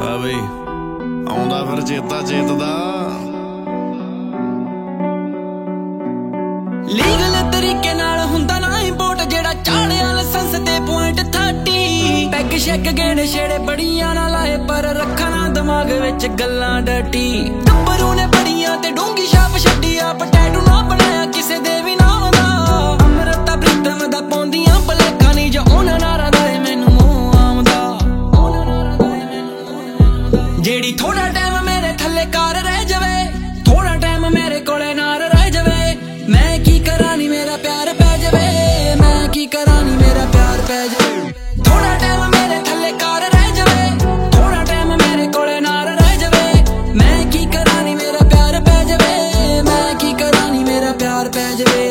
ਲੈ ਬਈ ਆਉਂਦਾ ਫਿਰ ਚੇਤਾ ਚੇਤ ਦਾ ਲੀਗਲ ਤਰੀਕੇ ਨਾਲ ਹੁੰਦਾ ਨਾ ਇੰਪੋਰਟ ਜਿਹੜਾ ਚਾੜਿਆ ਲਾਇਸੈਂਸ ਤੇ ਪੁਆਇੰਟ 30 ਪੈਗ ਸ਼ੈਕ ਗੇੜੇ ਛੇੜੇ ਬੜੀਆਂ ਨਾ ਲਾਏ ਪਰ ਰੱਖਾ ਨਾ ਦਿਮਾਗ ਵਿੱਚ ਗੱਲਾਂ ਡਟੀ ਟੱਬਰੂ ਨੇ ਬੜੀਆਂ ਤੇ ਡੂੰਗੀ ਛਾਪ ਛੱਡੀ ਆਪ ਟੈਟੂ ਨਾ ਬਣਾਇਆ ਕਿਸੇ ਦੇ ਵੀ ਨਾਮ ਦਾ ਅੰਮ੍ਰਿਤਾ ਪ੍ਰੀਤਮ ਦਾ ਪਾਉਂਦੀਆਂ ਭਲੇਖਾ ਨਹੀਂ ਜਾਂ ਉਹਨਾਂ ਨਾਰਾਂ ਦਾ ਮੈਨੂੰ ਮੂੰਹ ਆਉਂਦਾ ਜਿਹੜੀ ਥੋੜਾ ਟਾਈਮ ਮੇਰੇ ਥੱਲੇ ਕਾਰ ਰਹਿ ਜਾਵੇ ਥੋੜਾ ਟਾਈਮ ਮੇਰੇ ਕੋਲੇ ਨਾਰ ਰਹਿ ਜਾਵੇ ਮੈਂ ਕੀ ਕਰਾਂ ਨੀ ਮੇਰਾ ਪਿਆਰ ਪੈ ਜਾਵੇ ਮੈਂ ਕੀ ਕਰਾਂ ਨੀ ਮੇਰਾ ਪਿਆਰ ਪੈ ਜਾਵੇ ਥੋੜਾ ਟਾਈਮ ਮੇਰੇ ਥੱਲੇ ਕਾਰ ਰਹਿ ਜਾਵੇ ਥੋੜਾ ਟਾਈਮ ਮੇਰੇ ਕੋਲੇ ਨਾਰ ਰਹਿ ਜਾਵੇ ਮੈਂ ਕੀ ਕਰਾਂ ਨੀ ਮੇਰਾ ਪਿਆਰ ਪੈ ਜਾਵੇ ਮੈਂ ਕੀ ਕਰਾਂ ਨੀ ਮੇਰਾ ਪਿਆਰ ਪੈ ਜਾਵੇ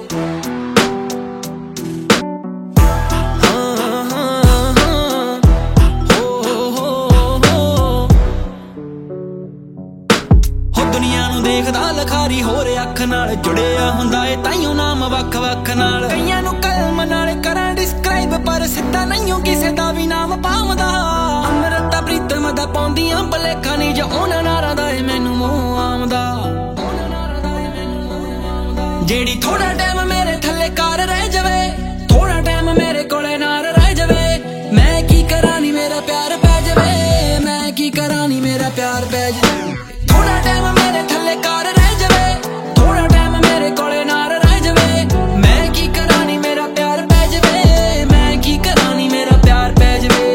ਦੁਨੀਆ ਨੂੰ ਦੇਖਦਾ ਲਖਾਰੀ ਹੋਰ ਅੱਖ ਨਾਲ ਜੁੜਿਆ ਹੁੰਦਾ ਏ ਤਾਈਓ ਨਾਮ ਵੱਖ ਵੱਖ ਨਾਲ ਕਈਆਂ ਨੂੰ ਕਲਮ ਨਾਲ ਕਰਾਂ ਡਿਸਕ੍ਰਾਈਬ ਪਰ ਸਿੱਧਾ ਨਹੀਂਓ ਕਿਸੇ ਦਾ ਵੀ ਨਾਮ ਪਾਉਂਦਾ ਅੰਮ੍ਰਿਤਾ ਪ੍ਰੀਤਮ ਦਾ ਪਾਉਂਦੀਆਂ ਭਲੇਖਾ ਨਹੀਂ ਜਾਂ ਉਹਨਾਂ ਨਾਰਾਂ ਦਾ ਏ ਮੈਨੂੰ ਮੂੰਹ ਆਉਂਦਾ ਜਿਹੜੀ ਥੋੜਾ ਟਾਈਮ ਮੇਰੇ ਥੱਲੇ ਕਾਰ ਰਹਿ ਜਾਵੇ ਥੋੜਾ ਟਾਈਮ ਮੇਰੇ ਕੋਲੇ ਨਾਰ ਰਹਿ ਜਾਵੇ ਮੈਂ ਕੀ ਕਰਾਂ ਨੀ ਮੇਰਾ ਪਿਆਰ ਪੈ ਜਾਵੇ ਮੈਂ ਕੀ ਕਰਾਂ ਨੀ ਮੇਰਾ ਪਿਆਰ ਪੈ ਜਾਵੇ ਥੋੜਾ ਟਾਈਮ ਮੇਰੇ ਥੱਲੇ ਕਾਰ ਰਹਿ ਜਾਵੇ ਥੋੜਾ ਟਾਈਮ ਮੇਰੇ ਕੋਲੇ ਨਾਰ ਰਹਿ ਜਾਵੇ ਮੈਂ ਕੀ ਕਰਾਂ ਨੀ ਮੇਰਾ ਪਿਆਰ ਪੈ ਜਾਵੇ ਮੈਂ ਕੀ ਕਰਾਂ ਨੀ ਮੇਰਾ ਪਿਆਰ ਪੈ ਜਾਵੇ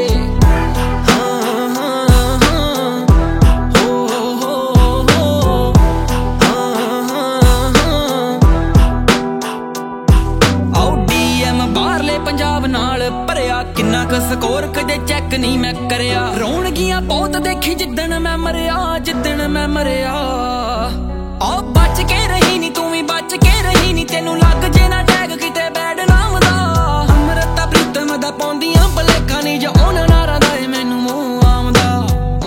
ਬਾਹਰਲੇ ਪੰਜਾਬ ਨਾਲ ਭਰਿਆ ਕਿੰਨਾ ਕੁ ਸਕੋਰ ਕਦੇ ਚੈੱਕ ਨਹੀਂ ਮੈਂ ਕਰਿਆ ਰੌਣਗੀਆਂ ਬਹੁਤ ਦੇਖੀ ਜਿੱਦਣ ਮੈਂ ਮਰਿਆ ਆ ਬਚ ਕੇ ਰਹੀ ਨੀ ਤੂੰ ਵੀ ਬਚ ਕੇ ਰਹੀ ਨੀ ਤੈਨੂੰ ਲੱਗ ਜੇ ਨਾ ਟੈਗ ਕਿਤੇ ਬੈਡ ਨਾਮ ਦਾ ਅੰਮ੍ਰਿਤਾ ਪ੍ਰੀਤਮ ਦਾ ਪਾਉਂਦੀਆਂ ਭਲੇਖਾ ਨਹੀਂ ਜਾਂ ਉਹਨਾਂ ਨਾਰਾਂ ਦਾ ਏ ਮੈਨੂੰ ਮੂੰਹ ਆਉਂਦਾ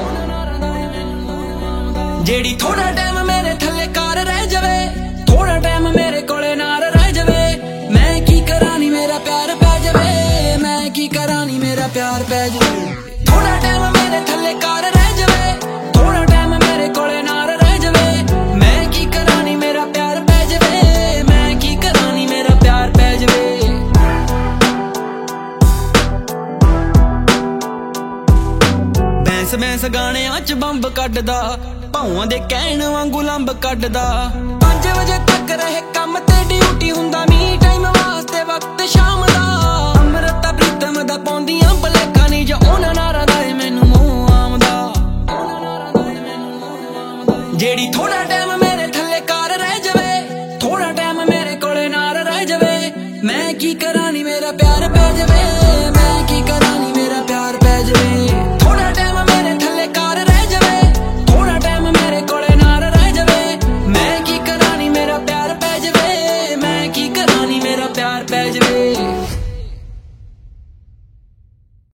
ਜਿਹੜੀ ਥੋੜਾ ਟਾਈਮ ਮੇਰੇ ਥੱਲੇ ਕਾਰ ਰਹਿ ਜਾਵੇ ਥੋੜਾ ਟਾਈਮ ਮੇਰੇ ਕੋਲੇ ਨਾਰ ਰਹਿ ਜਾਵੇ ਮੈਂ ਕੀ ਕਰਾਂ ਨੀ ਮੇਰਾ ਪਿਆਰ ਪੈ ਜਾਵੇ ਮੈਂ ਕੀ ਕਰਾਂ ਨੀ ਮੇਰਾ ਪਿਆਰ ਪੈ ਜਾਵੇ ਥੋੜਾ ਟਾਈਮ ਮੇਰੇ ਥੱਲੇ ਕਾਰ ਰਹਿ ਜਾਵੇ ਥੋੜਾ ਟਾਈਮ ਮੇਰੇ ਕੋਲੇ ਨਾਰ ਰਹਿ ਜਾਵੇ ਮੈਂ ਕੀ ਕਰਾਂ ਨੀ ਮੇਰਾ ਪਿਆਰ ਪੈ ਜਾਵੇ ਮੈਂ ਕੀ ਕਰਾਂ ਨੀ ਮੇਰਾ ਪਿਆਰ ਪੈ ਜਾਵੇ ਬੈਂਸ ਗਾਣਿਆਂ ਚ ਬੰਬ ਕੱਢਦਾ ਭਾਵਾਂ ਦੇ ਕਹਿਣ ਵਾਂਗੂ ਲੰਬ ਕੱਢਦਾ 5 ਵਜੇ ਤੱਕ ਰਹੇ ਕੰਮ ਤੇ ਡਿਊਟੀ ਹੁੰਦਾ ਮੀ ਟਾਈਮ ਵਾਸਤੇ ਵਕਤ ਸ਼ਾਮ ਦਾ ਅੰਮ੍ਰਿਤਾ ਪ੍ਰੀਤਮ ਦਾ ਪਾਉਂਦੀਆਂ ਭਲੇਖਾ ਨਹੀਂ ਜਾਂ ਉਹਨਾਂ ਨਾਰਾਂ ਦਾ ਏ ਮੈਨੂੰ ਮੂੰਹ ਆਉਂਦਾ ਜਿਹੜੀ ਥੋੜਾ ਟਾਈਮ